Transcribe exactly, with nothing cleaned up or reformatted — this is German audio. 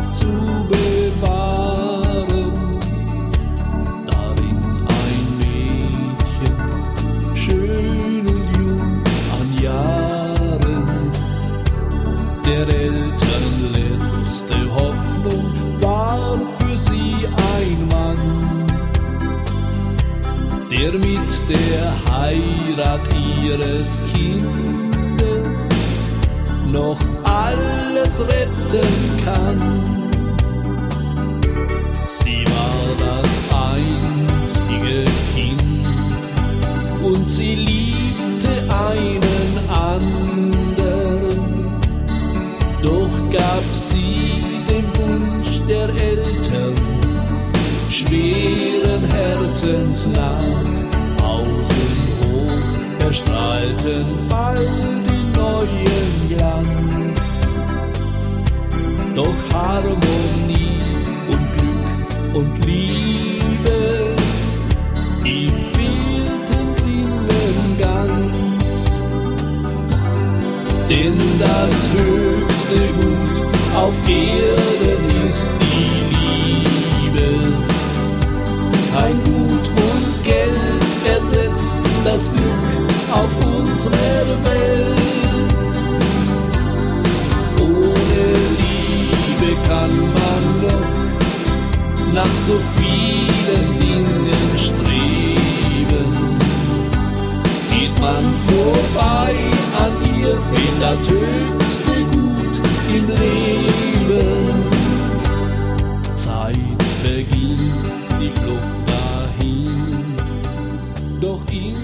zu bewahren. Darin ein Mädchen, schön und jung an Jahren, der Eltern letzte Hoffnung war für sie ein Mann, der mit der Heirat ihres Kindes noch alles retten kann. Sie war das einzige Kind und sie liebte einen anderen, doch gab sie dem Wunsch der Eltern schweren Herzens nach. Haus und Hof erstrahlten bald in neuen Glanz, doch Harmonie und Glück und Liebe, die fehlten drinnen ganz. Denn das höchste Gut auf Erden ist die Liebe. Kein Gut und Geld ersetzt das Glück auf unserer Welt. Ohne Liebe kann man doch nach so vielen Dingen streben. Geht man vorbei an ihr, fehlt das höchste Gut im Leben. Zeit verging, sie flog dahin, doch ihn